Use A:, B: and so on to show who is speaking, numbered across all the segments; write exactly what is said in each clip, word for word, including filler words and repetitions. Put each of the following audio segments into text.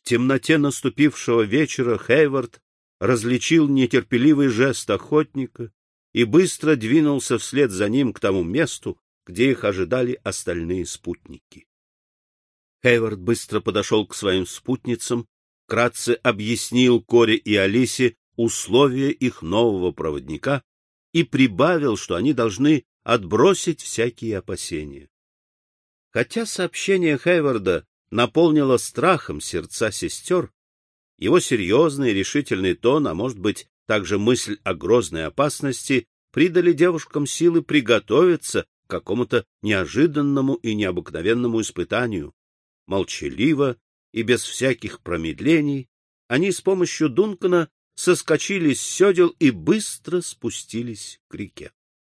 A: В темноте наступившего вечера Хейвард различил нетерпеливый жест охотника и быстро двинулся вслед за ним к тому месту, где их ожидали остальные спутники. Хейвард быстро подошел к своим спутницам, вкратце объяснил Коре и Алисе условия их нового проводника и прибавил, что они должны отбросить всякие опасения. Хотя сообщение Хейварда наполнило страхом сердца сестер, его серьезный и решительный тон, а может быть, также мысль о грозной опасности, придали девушкам силы приготовиться к какому-то неожиданному и необыкновенному испытанию. Молчаливо и без всяких промедлений они с помощью Дункана соскочили с седел и быстро спустились к реке.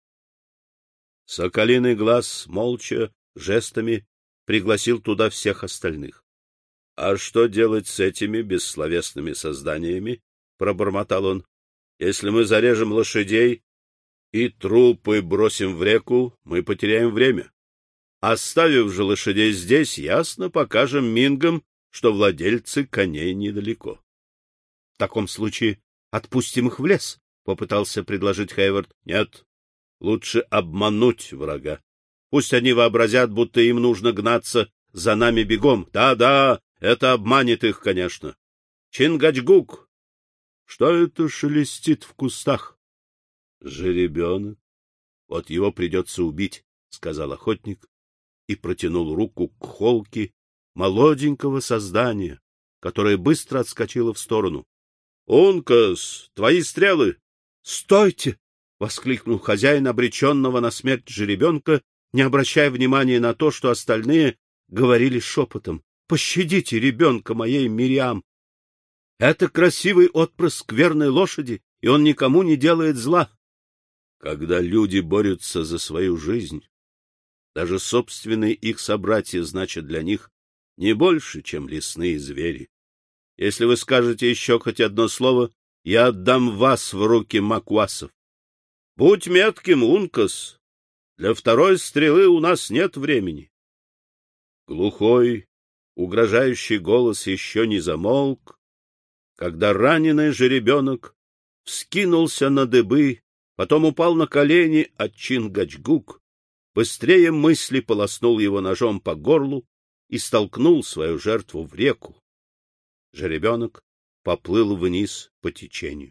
A: Соколиный глаз молча, жестами пригласил туда всех остальных. — А что делать с этими бессловесными созданиями? — пробормотал он. — Если мы зарежем лошадей и трупы бросим в реку, мы потеряем время. Оставив же лошадей здесь, ясно покажем мингам, что владельцы коней недалеко. — В таком случае отпустим их в лес, — попытался предложить Хейвард. — Нет, лучше обмануть врага. Пусть они вообразят, будто им нужно гнаться за нами бегом. Да-да, это обманет их, конечно. Чингачгук! Что это шелестит в кустах? Жеребенок. Вот его придется убить, — сказал охотник и протянул руку к холке молоденького создания, которое быстро отскочило в сторону. — Ункас, твои стрелы! — Стойте! — воскликнул хозяин обреченного на смерть жеребенка, не обращая внимания на то, что остальные говорили шепотом. — Пощадите ребенка моей Мириам! Это красивый отпрыск верной лошади, и он никому не делает зла. Когда люди борются за свою жизнь, даже собственные их собратья значат для них не больше, чем лесные звери. Если вы скажете еще хоть одно слово, я отдам вас в руки макуасов. Будь метким, Ункас. Для второй стрелы у нас нет времени. Глухой, угрожающий голос еще не замолк, когда раненый жеребенок вскинулся на дыбы, потом упал на колени, а Чингачгук быстрее мысли полоснул его ножом по горлу и столкнул свою жертву в реку. Жеребенок поплыл вниз по течению.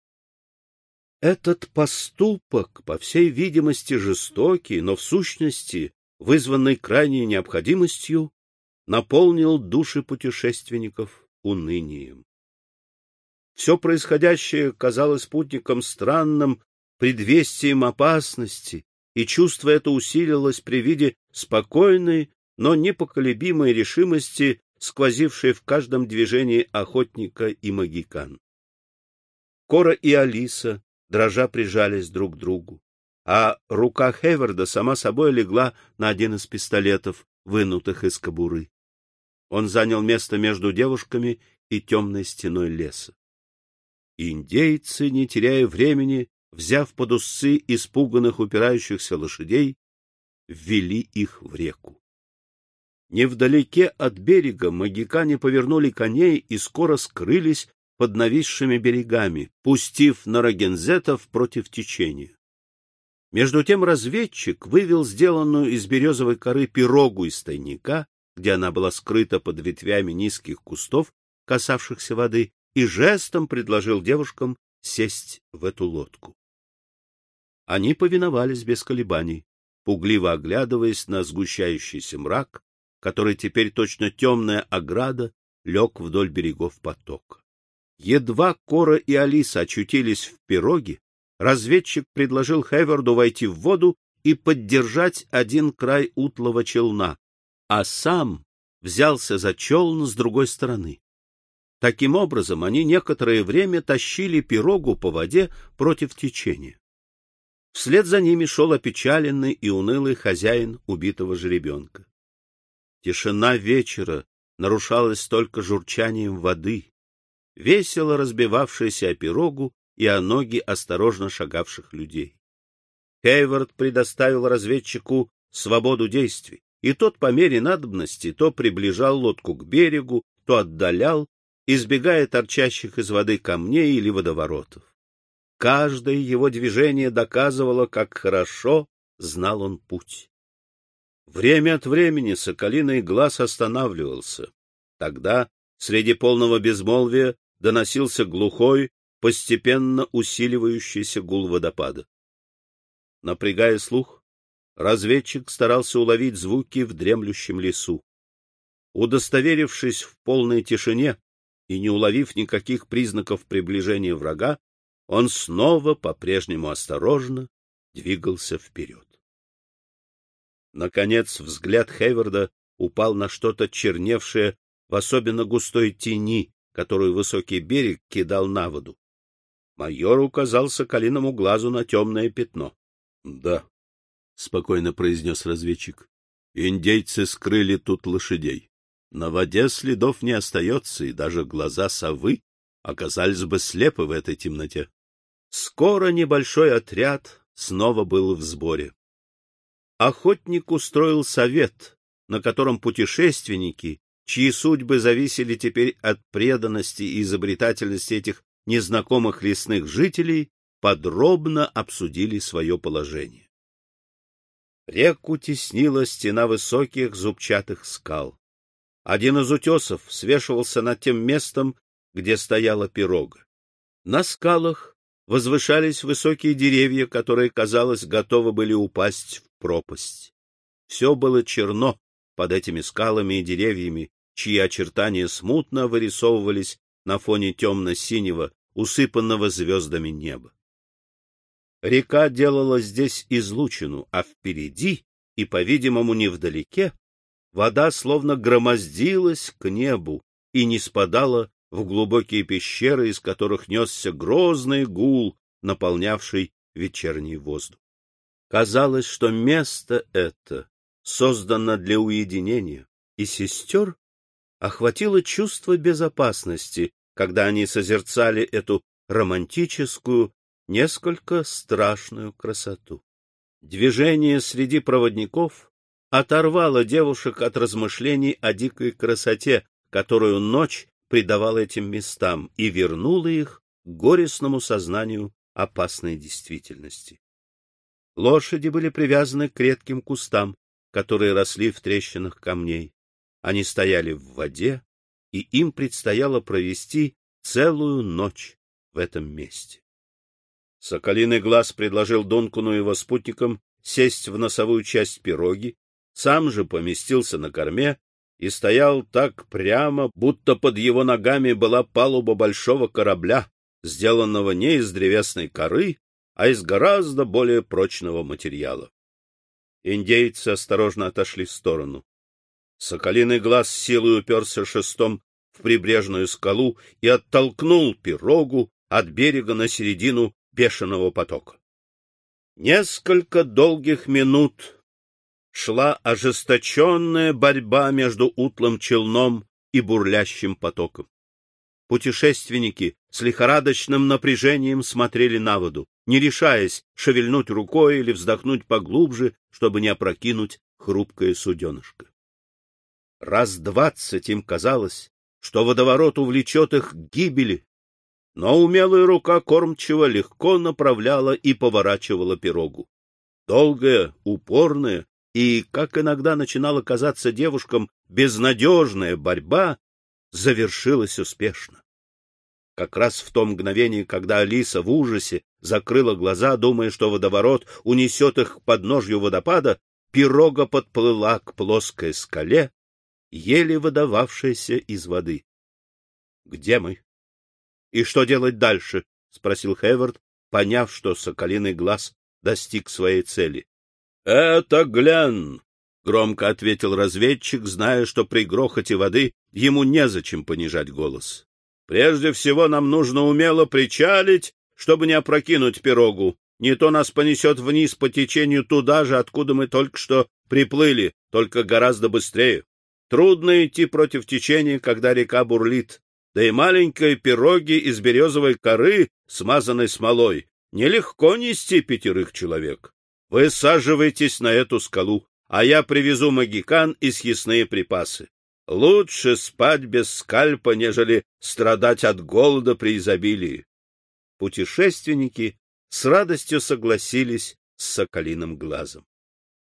A: Этот поступок, по всей видимости, жестокий, но в сущности вызванный крайней необходимостью, наполнил души путешественников унынием. Все происходящее казалось путникам странным предвестием опасности, и чувство это усилилось при виде спокойной, но непоколебимой решимости, сквозившей в каждом движении охотника и магикан. Кора и Алиса, дрожа, прижались друг к другу, а рука Хейварда сама собой легла на один из пистолетов, вынутых из кобуры. Он занял место между девушками и темной стеной леса. Индейцы, не теряя времени, взяв под уздцы испуганных упирающихся лошадей, ввели их в реку. Невдалеке от берега магикане повернули коней и скоро скрылись под нависшими берегами, пустив нарагензетов против течения. Между тем разведчик вывел сделанную из березовой коры пирогу из тайника, где она была скрыта под ветвями низких кустов, касавшихся воды, и жестом предложил девушкам сесть в эту лодку. Они повиновались без колебаний, пугливо оглядываясь на сгущающийся мрак, который теперь точно темная ограда лег вдоль берегов потока. Едва Кора и Алиса очутились в пироге, разведчик предложил Хейварду войти в воду и поддержать один край утлого челна, а сам взялся за челн с другой стороны. Таким образом, они некоторое время тащили пирогу по воде против течения. Вслед за ними шел опечаленный и унылый хозяин убитого жеребенка. Тишина вечера нарушалась только журчанием воды, весело разбивавшейся о пирогу и о ноги осторожно шагавших людей. Хейвард предоставил разведчику свободу действий, и тот по мере надобности то приближал лодку к берегу, то отдалял, избегая торчащих из воды камней или водоворотов. Каждое его движение доказывало, как хорошо знал он путь. Время от времени соколиный глаз останавливался. Тогда среди полного безмолвия доносился глухой, постепенно усиливающийся гул водопада. Напрягая слух, разведчик старался уловить звуки в дремлющем лесу. Удостоверившись в полной тишине и не уловив никаких признаков приближения врага, он снова, по-прежнему осторожно, двигался вперед. Наконец взгляд Хейварда упал на что-то черневшее в особенно густой тени, которую высокий берег кидал на воду. Майор указал соколиному глазу на темное пятно. — Да, — спокойно произнес разведчик, — индейцы скрыли тут лошадей. На воде следов не остается, и даже глаза совы оказались бы слепы в этой темноте. Скоро небольшой отряд снова был в сборе. Охотник устроил совет, на котором путешественники, чьи судьбы зависели теперь от преданности и изобретательности этих незнакомых лесных жителей, подробно обсудили свое положение. Реку теснила стена высоких зубчатых скал. Один из утесов свешивался над тем местом, где стояла пирога. На скалах возвышались высокие деревья, которые, казалось, готовы были упасть в пропасть. Все было черно под этими скалами и деревьями, чьи очертания смутно вырисовывались на фоне темно-синего, усыпанного звездами неба. Река делала здесь излучину, а впереди и, по-видимому, невдалеке, вода словно громоздилась к небу и не спадала в глубокие пещеры, из которых несся грозный гул, наполнявший вечерний воздух. Казалось, что место это создано для уединения, и сестер охватило чувство безопасности, когда они созерцали эту романтическую, несколько страшную красоту. Движение среди проводников оторвало девушек от размышлений о дикой красоте, которую ночь придавала этим местам, и вернуло их к горестному сознанию опасной действительности. Лошади были привязаны к редким кустам, которые росли в трещинах камней. Они стояли в воде, и им предстояло провести целую ночь в этом месте. Соколиный глаз предложил Дункану и его спутникам сесть в носовую часть пироги, сам же поместился на корме и стоял так прямо, будто под его ногами была палуба большого корабля, сделанного не из древесной коры, а из гораздо более прочного материала. Индейцы осторожно отошли в сторону. Соколиный глаз с силой уперся шестом в прибрежную скалу и оттолкнул пирогу от берега на середину бешеного потока. Несколько долгих минут шла ожесточенная борьба между утлым челном и бурлящим потоком. Путешественники с лихорадочным напряжением смотрели на воду, не решаясь шевельнуть рукой или вздохнуть поглубже, чтобы не опрокинуть хрупкое суденышко. Раз двадцать им казалось, что водоворот увлечет их к гибели, но умелая рука кормчего легко направляла и поворачивала пирогу. Долгая, упорная и, как иногда начинало казаться девушкам, безнадежная борьба завершилась успешно. Как раз в том мгновении, когда Алиса в ужасе закрыла глаза, думая, что водоворот унесет их к подножью водопада, пирога подплыла к плоской скале, еле выдававшейся из воды. — Где мы? И что делать дальше? — спросил Хейвард, поняв, что соколиный глаз достиг своей цели. — Это Глен! — громко ответил разведчик, зная, что при грохоте воды ему незачем понижать голос. — Прежде всего нам нужно умело причалить, чтобы не опрокинуть пирогу. Не то нас понесет вниз по течению туда же, откуда мы только что приплыли, только гораздо быстрее. Трудно идти против течения, когда река бурлит. Да и маленькой пироги из березовой коры, смазанной смолой, нелегко нести пятерых человек. Вы саживайтесь на эту скалу, а я привезу магикан и съестные припасы. Лучше спать без скальпа, нежели страдать от голода при изобилии. Путешественники с радостью согласились с Соколиным глазом.